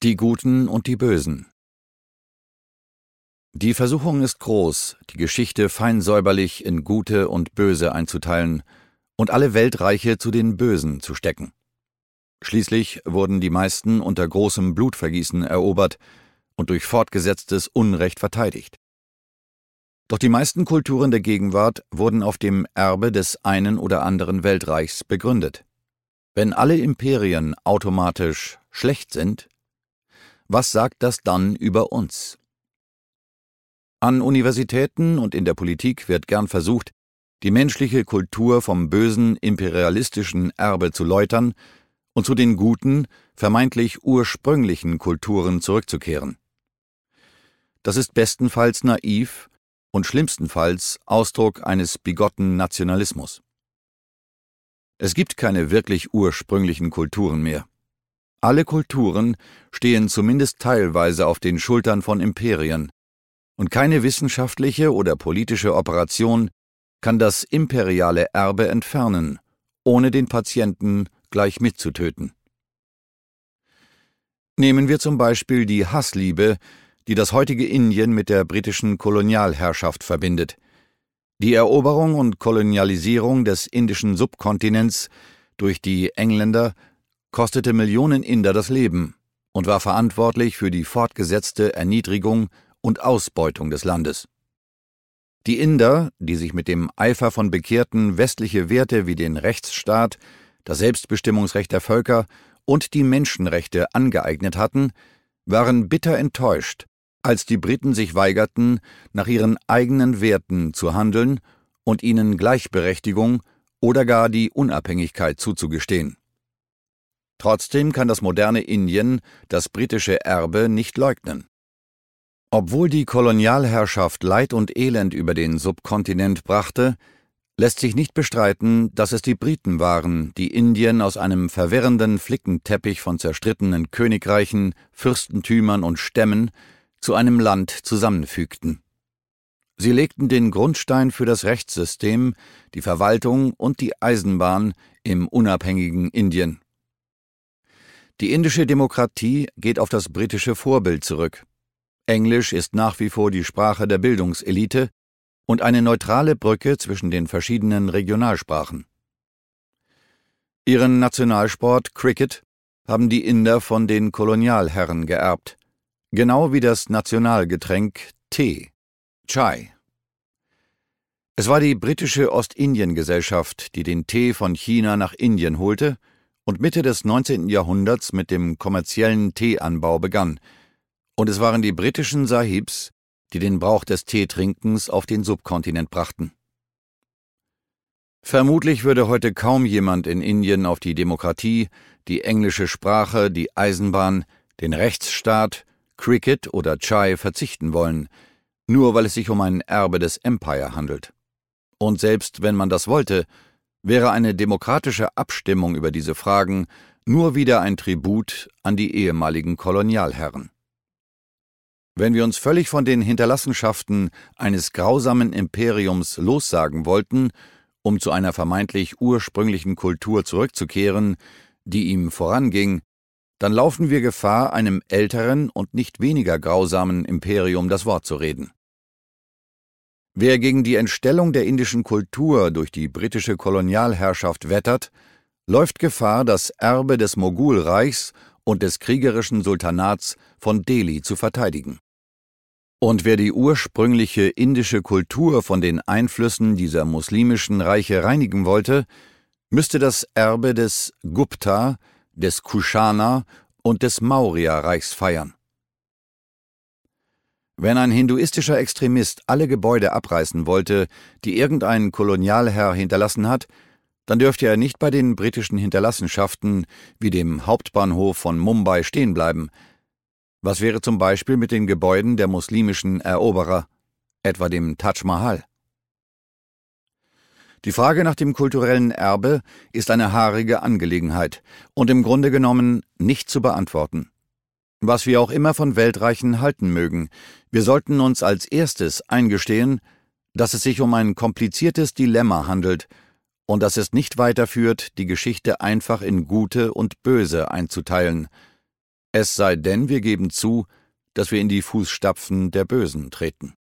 Die Guten und die Bösen. Die Versuchung ist groß, die Geschichte fein säuberlich in Gute und Böse einzuteilen und alle Weltreiche zu den Bösen zu stecken. Schließlich wurden die meisten unter großem Blutvergießen erobert und durch fortgesetztes Unrecht verteidigt. Doch die meisten Kulturen der Gegenwart wurden auf dem Erbe des einen oder anderen Weltreichs begründet. Wenn alle Imperien automatisch schlecht sind, was sagt das dann über uns? An Universitäten und in der Politik wird gern versucht, die menschliche Kultur vom bösen imperialistischen Erbe zu läutern und zu den guten, vermeintlich ursprünglichen Kulturen zurückzukehren. Das ist bestenfalls naiv und schlimmstenfalls Ausdruck eines bigotten Nationalismus. Es gibt keine wirklich ursprünglichen Kulturen mehr. Alle Kulturen stehen zumindest teilweise auf den Schultern von Imperien, und keine wissenschaftliche oder politische Operation kann das imperiale Erbe entfernen, ohne den Patienten gleich mitzutöten. Nehmen wir zum Beispiel die Hassliebe, die das heutige Indien mit der britischen Kolonialherrschaft verbindet. Die Eroberung und Kolonialisierung des indischen Subkontinents durch die Engländer kostete Millionen Inder das Leben und war verantwortlich für die fortgesetzte Erniedrigung und Ausbeutung des Landes. Die Inder, die sich mit dem Eifer von Bekehrten westliche Werte wie den Rechtsstaat, das Selbstbestimmungsrecht der Völker und die Menschenrechte angeeignet hatten, waren bitter enttäuscht, als die Briten sich weigerten, nach ihren eigenen Werten zu handeln und ihnen Gleichberechtigung oder gar die Unabhängigkeit zuzugestehen. Trotzdem kann das moderne Indien das britische Erbe nicht leugnen. Obwohl die Kolonialherrschaft Leid und Elend über den Subkontinent brachte, lässt sich nicht bestreiten, dass es die Briten waren, die Indien aus einem verwirrenden Flickenteppich von zerstrittenen Königreichen, Fürstentümern und Stämmen zu einem Land zusammenfügten. Sie legten den Grundstein für das Rechtssystem, die Verwaltung und die Eisenbahn im unabhängigen Indien. Die indische Demokratie geht auf das britische Vorbild zurück. Englisch ist nach wie vor die Sprache der Bildungselite und eine neutrale Brücke zwischen den verschiedenen Regionalsprachen. Ihren Nationalsport Cricket haben die Inder von den Kolonialherren geerbt, genau wie das Nationalgetränk Tee, Chai. Es war die britische Ostindien-Gesellschaft, die den Tee von China nach Indien holte und Mitte des 19. Jahrhunderts mit dem kommerziellen Teeanbau begann, und es waren die britischen Sahibs, die den Brauch des Teetrinkens auf den Subkontinent brachten. Vermutlich würde heute kaum jemand in Indien auf die Demokratie, die englische Sprache, die Eisenbahn, den Rechtsstaat, Cricket oder Chai verzichten wollen, nur weil es sich um ein Erbe des Empire handelt. Und selbst wenn man das wollte, wäre eine demokratische Abstimmung über diese Fragen nur wieder ein Tribut an die ehemaligen Kolonialherren. Wenn wir uns völlig von den Hinterlassenschaften eines grausamen Imperiums lossagen wollten, um zu einer vermeintlich ursprünglichen Kultur zurückzukehren, die ihm voranging, dann laufen wir Gefahr, einem älteren und nicht weniger grausamen Imperium das Wort zu reden. Wer gegen die Entstellung der indischen Kultur durch die britische Kolonialherrschaft wettert, läuft Gefahr, das Erbe des Mogulreichs und des kriegerischen Sultanats von Delhi zu verteidigen. Und wer die ursprüngliche indische Kultur von den Einflüssen dieser muslimischen Reiche reinigen wollte, müsste das Erbe des Gupta, des Kushana und des Maurya-Reichs feiern. Wenn ein hinduistischer Extremist alle Gebäude abreißen wollte, die irgendein Kolonialherr hinterlassen hat, dann dürfte er nicht bei den britischen Hinterlassenschaften wie dem Hauptbahnhof von Mumbai stehen bleiben. Was wäre zum Beispiel mit den Gebäuden der muslimischen Eroberer, etwa dem Taj Mahal? Die Frage nach dem kulturellen Erbe ist eine haarige Angelegenheit und im Grunde genommen nicht zu beantworten. Was wir auch immer von Weltreichen halten mögen, wir sollten uns als erstes eingestehen, dass es sich um ein kompliziertes Dilemma handelt und dass es nicht weiterführt, die Geschichte einfach in Gute und Böse einzuteilen. Es sei denn, wir geben zu, dass wir in die Fußstapfen der Bösen treten.